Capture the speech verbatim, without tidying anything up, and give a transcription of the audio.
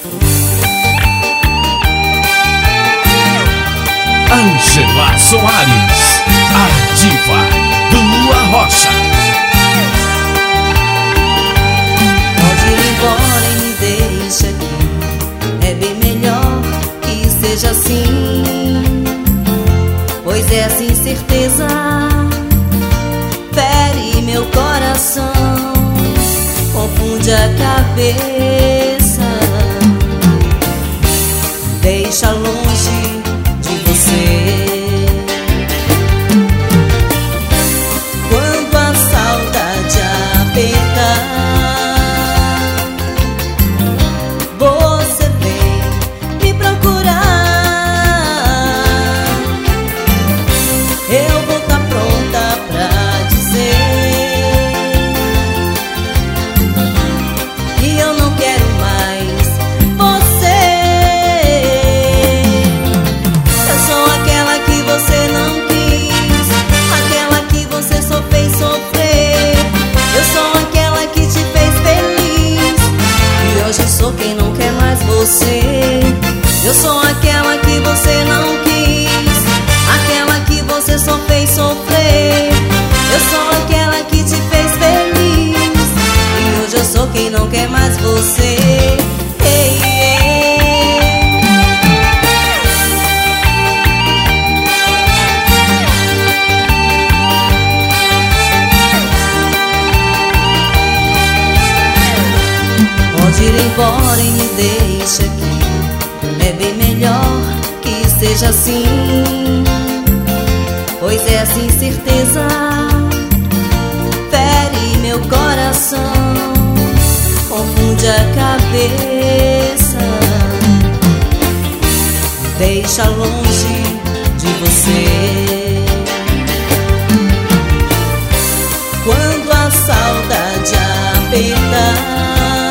Ângela Soares, a diva do Arrocha. Pode ir embora e me deixa aqui, é bem melhor que seja assim, pois essa incerteza fere meu coração, confunde a cabeça, deixa longe de você. Quando a saudade apertar, você vem me procurar. Eu vou estar pronta pra dizer que eu não quero mais você. Eu sou aquela que você não quis, aquela que você só fez sofrer. Eu sou aquela que te fez feliz e hoje sou quem não quer mais você. Eu sou aquela que você não quis, aquela que você só fez sofrer. Eu sou aquela que te fez feliz e hoje eu sou quem não quer mais você. Ei, ei. Pode ir embora e me deixa aqui, é bem melhor que seja assim, pois essa incerteza fere meu coração, confunde a cabeça, deixa longe de você. Quando a saudade apertar,